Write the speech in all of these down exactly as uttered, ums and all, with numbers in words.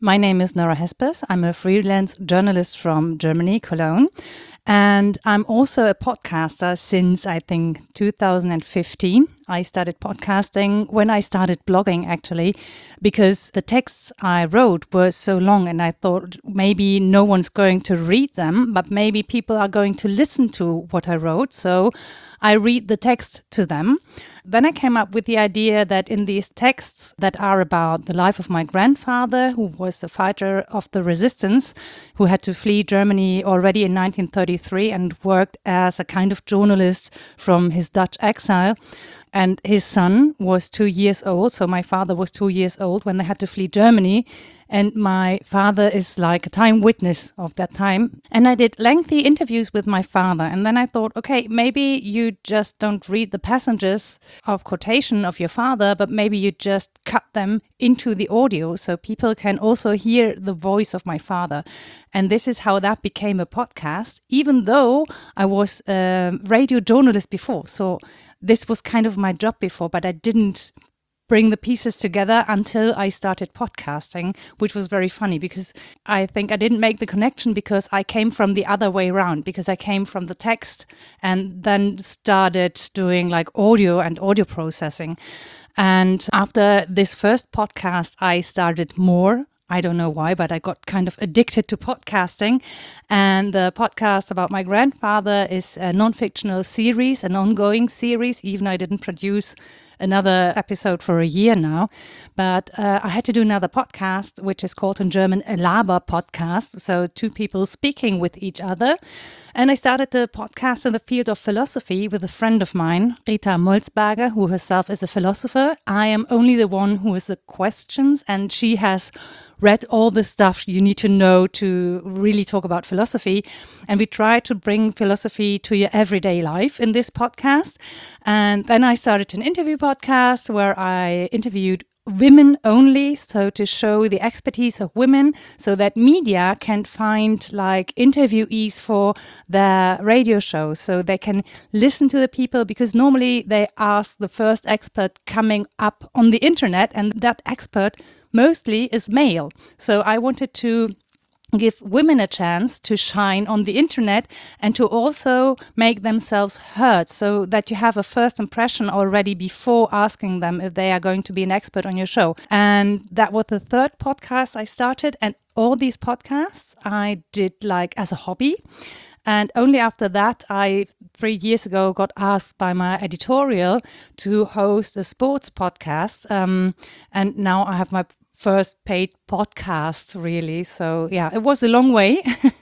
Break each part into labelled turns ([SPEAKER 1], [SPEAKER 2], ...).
[SPEAKER 1] My name is Nora Hespers. I'm a freelance journalist from Germany, Cologne. And I'm also a podcaster since, I think, two thousand fifteen. I started podcasting when I started blogging, actually, because the texts I wrote were so long and I thought maybe no one's going to read them, but maybe people are going to listen to what I wrote. So I read the text to them. Then I came up with the idea that in these texts that are about the life of my grandfather, who was a fighter of the resistance, who had to flee Germany already in nineteen thirty-three and worked as a kind of journalist from his Dutch exile. And his son was two years old. So my father was two years old when they had to flee Germany. And my father is like a time witness of that time. And I did lengthy interviews with my father. And then I thought, okay, maybe you just don't read the passages of quotation of your father, but maybe you just cut them into the audio so people can also hear the voice of my father. And this is how that became a podcast, even though I was a radio journalist before. So this was kind of my job before, but I didn't bring the pieces together until I started podcasting, which was very funny because I think I didn't make the connection because I came from the other way around, because I came from the text and then started doing like audio and audio processing. And after this first podcast, I started more. I don't know why, but I got kind of addicted to podcasting. And the podcast about my grandfather is a non-fictional series, an ongoing series, even I didn't produce another episode for a year now. But uh, I had to do another podcast, which is called in German a Laber podcast. So two people speaking with each other. And I started the podcast in the field of philosophy with a friend of mine, Rita Molzberger, who herself is a philosopher. I am only the one who has the questions, and she has read all the stuff you need to know to really talk about philosophy. And we try to bring philosophy to your everyday life in this podcast. And then I started an interview podcast where I interviewed women only, so to show the expertise of women so that media can find like interviewees for their radio shows, so they can listen to the people, because normally they ask the first expert coming up on the internet, and that expert mostly is male. So I wanted to give women a chance to shine on the internet and to also make themselves heard, so that you have a first impression already before asking them if they are going to be an expert on your show. And that was the third podcast I started. And all these podcasts I did like as a hobby. And only after that, I, three years ago, got asked by my editorial to host a sports podcast. Um, and now I have my first paid podcast, really. So yeah, it was a long way,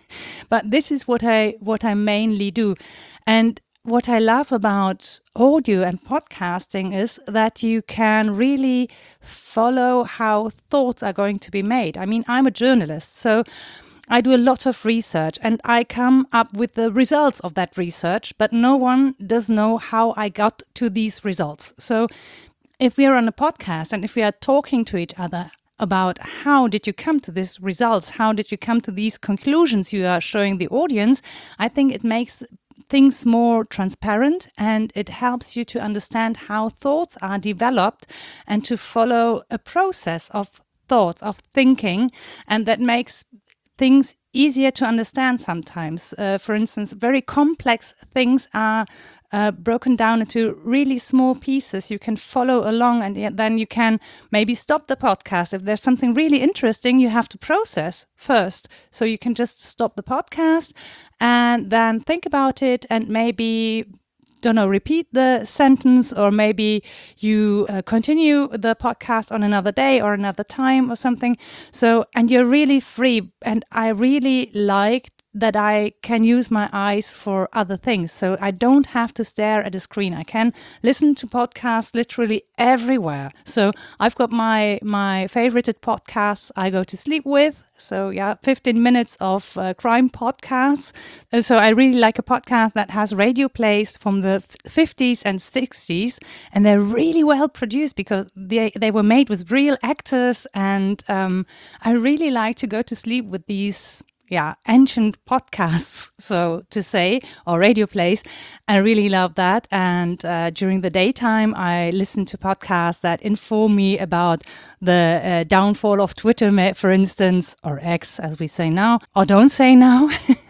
[SPEAKER 1] but this is what I what I mainly do. And what I love about audio and podcasting is that you can really follow how thoughts are going to be made. I mean, I'm a journalist, so I do a lot of research and I come up with the results of that research, but no one does know how I got to these results. So if we are on a podcast and if we are talking to each other about how did you come to these results, how did you come to these conclusions you are showing the audience, I think it makes things more transparent and it helps you to understand how thoughts are developed and to follow a process of thoughts, of thinking, and that makes things easier to understand sometimes. Uh, for instance, very complex things are uh, broken down into really small pieces. You can follow along, and then you can maybe stop the podcast. If there's something really interesting, you have to process first. So you can just stop the podcast and then think about it and maybe don't know, repeat the sentence, or maybe you uh, continue the podcast on another day or another time or something. So, and you're really free. And I really like that I can use my eyes for other things. So I don't have to stare at a screen. I can listen to podcasts literally everywhere. So I've got my, my favorited podcasts I go to sleep with. So yeah, fifteen minutes of uh, crime podcasts. Uh, so I really like a podcast that has radio plays from the fifties and sixties, and they're really well produced because they, they were made with real actors. And um, I really like to go to sleep with these yeah, ancient podcasts, so to say, or radio plays. I really love that. And uh, during the daytime, I listen to podcasts that inform me about the uh, downfall of Twitter, for instance, or X, as we say now, or don't say now.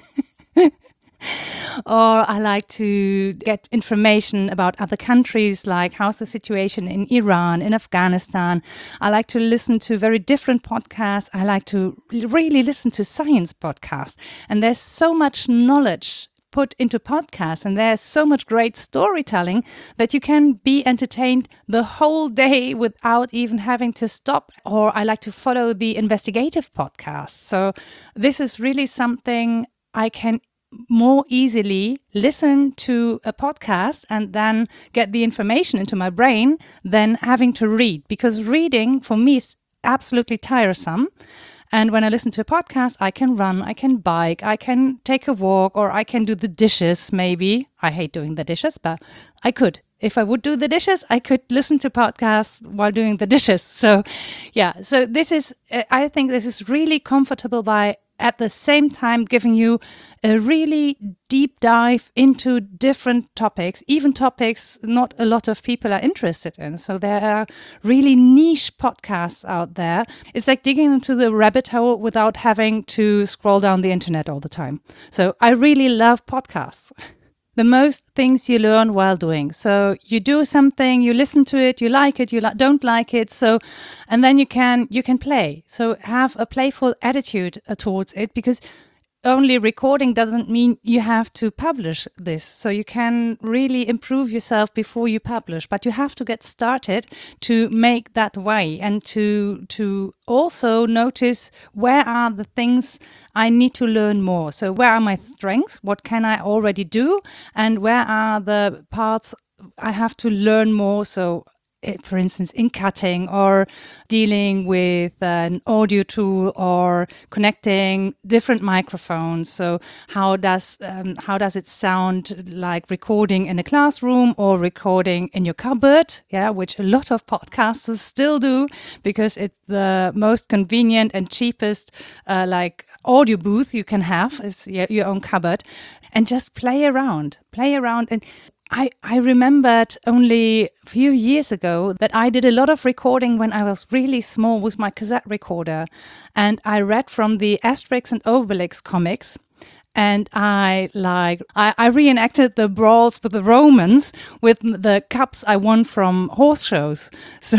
[SPEAKER 1] Or I like to get information about other countries, like how's the situation in Iran, in Afghanistan. I like to listen to very different podcasts. I like to really listen to science podcasts. And there's so much knowledge put into podcasts, and there's so much great storytelling that you can be entertained the whole day without even having to stop. Or I like to follow the investigative podcasts. So this is really something I can more easily listen to a podcast and then get the information into my brain than having to read, because reading for me is absolutely tiresome. And when I listen to a podcast, I can run, I can bike, I can take a walk, or I can do the dishes maybe. I hate doing the dishes, but I could. If I would do the dishes, I could listen to podcasts while doing the dishes. So yeah, so this is, I think this is really comfortable by at the same time giving you a really deep dive into different topics, even topics not a lot of people are interested in. So there are really niche podcasts out there. It's like digging into the rabbit hole without having to scroll down the internet all the time. So I really love podcasts. The most things you learn while doing. So you do something, you listen to it, you like it, you li- don't like it. So, and then you can you can play. So have a playful attitude uh, towards it, because only recording doesn't mean you have to publish this. So you can really improve yourself before you publish, but you have to get started to make that way, and to to also notice where are the things I need to learn more. So where are my strengths? What can I already do? And where are the parts I have to learn more? So It, for instance, in cutting, or dealing with an audio tool, or connecting different microphones. So how does um, how does it sound like recording in a classroom or recording in your cupboard? Yeah, which a lot of podcasters still do, because it's the most convenient and cheapest uh, like audio booth you can have is your, your own cupboard. And just play around, play around and I, I remembered only a few years ago that I did a lot of recording when I was really small with my cassette recorder. And I read from the Asterix and Obelix comics. And I like I, I reenacted the brawls with the Romans with the cups I won from horse shows. So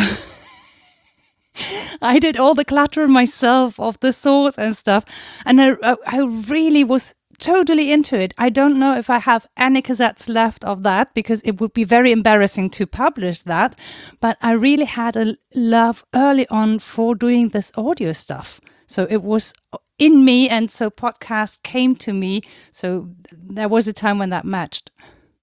[SPEAKER 1] I did all the clutter myself of the swords and stuff. And I, I really was totally into it. I don't know if I have any cassettes left of that, because it would be very embarrassing to publish that. But I really had a love early on for doing this audio stuff. So it was in me, and so podcast came to me. So there was a time when that matched.